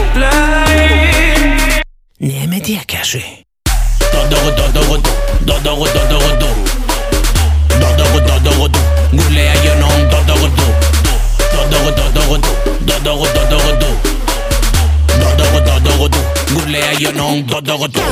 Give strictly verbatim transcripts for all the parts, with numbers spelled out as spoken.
play. Neme diye kaşı. Do do do do do do do do do do do do do do do gule ya yo no do do do do do do do do do do do do do do do do gule ya yo no do do do.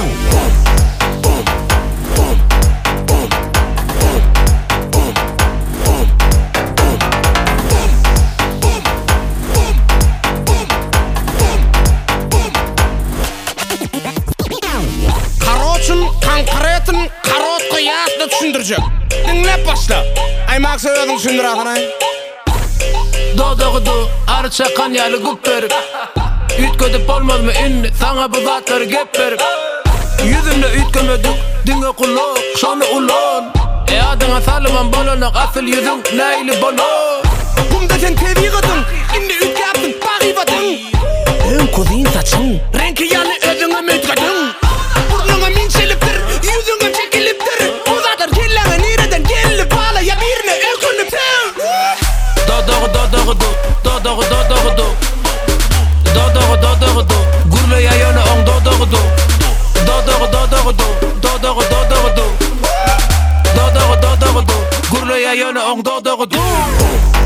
Konkretin karot kıyasını düşündürecek. Dinlep başla. Aymak söylüyordun düşündür ağanay. Do do do arı çakan yalı gupper. Üt ködüp olmaz mı ünlü sana bu zatları gepper. Yüzümle üt kömedük dinge kulak şanı ulan. E adına salıman bolonak asıl yüzün neyli bolon. Bumda sen tevi kadın indi üt yaptın bari vadın. Ön kozin saçın. Renki yalı ödüne müt kadın. Burnuna min çeliptir yüzüne çekiliptir. Uzadır kirlanı nereden gelip hala ya birine ökünüptir. Do do do do do do do do do do do do do do do gurle ya yana on do do do do do do do do do do do do do do do do do do gurle ya yana on do do do